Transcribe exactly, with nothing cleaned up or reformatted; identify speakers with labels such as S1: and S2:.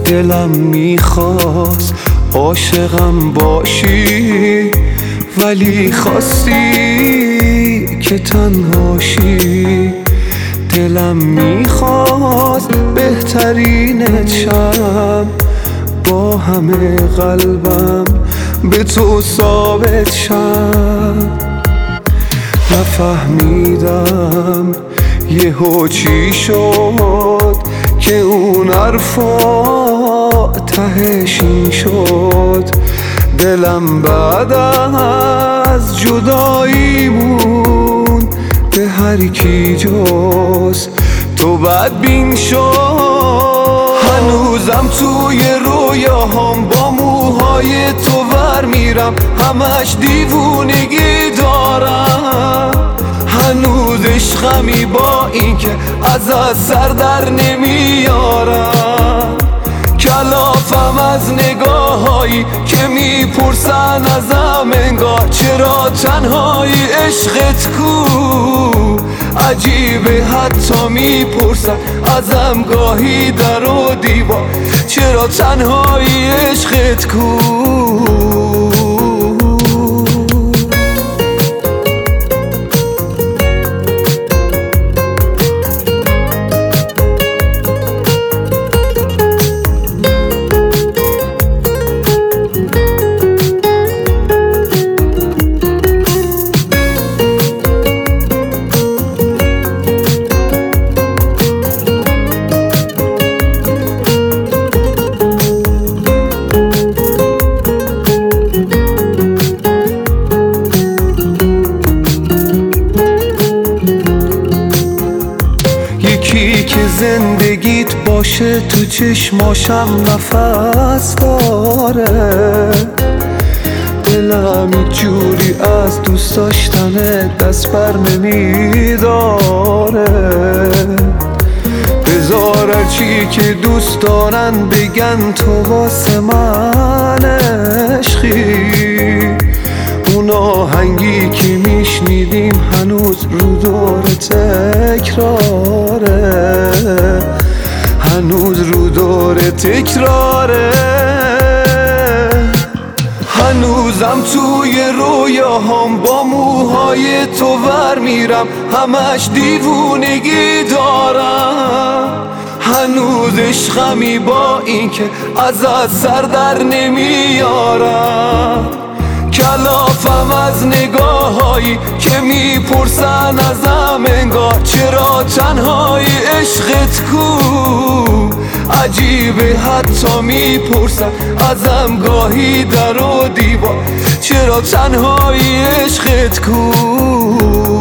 S1: دلم میخواست عاشقم باشی، ولی خواستی که تنهاشی. دلم میخواست بهترینت شم، با همه قلبم به تو ثابت شم. نفهمیدم یهو چی شد که اون حرفا تهش این شد. دلم بعد از جداییمون به هر کی جز تو بدبین شد. هنوزم توی رویاهام با موهای تو ور میرم، همش دیوونگی دارم. هنوز عشقمی با این که ازت سر در نمیارم. کلافم از نگاهایی که میپرسن ازم انگار چرا تنهایی عشقت کو. عجیبه حتی میپرسن ازم گاهی در و دیوار چرا تنهایی عشقت کو. یکی که زندگیت باشه تو چشماشم نفس داره. دلم یه جوری از دوست داشتن دست بر نمیداره. بذار هرچی که دوست دارن بگن تو واسه من عشقی. اون آهنگی که میشنیدیم هنوز رو دور تکراره، هنوز رو دور تکراره. هنوزم توی رویاهام با موهای تو ور میرم، همش دیوونگی دارم. هنوز عشقمی با این که ازت سر در نمیارم. کلافم از نگاهایی که میپرسن ازم انگار چرا تنهایی عشقت کو. عجیبه حتی میپرسن ازم گاهی در و دیوار چرا تنهایی عشقت کو.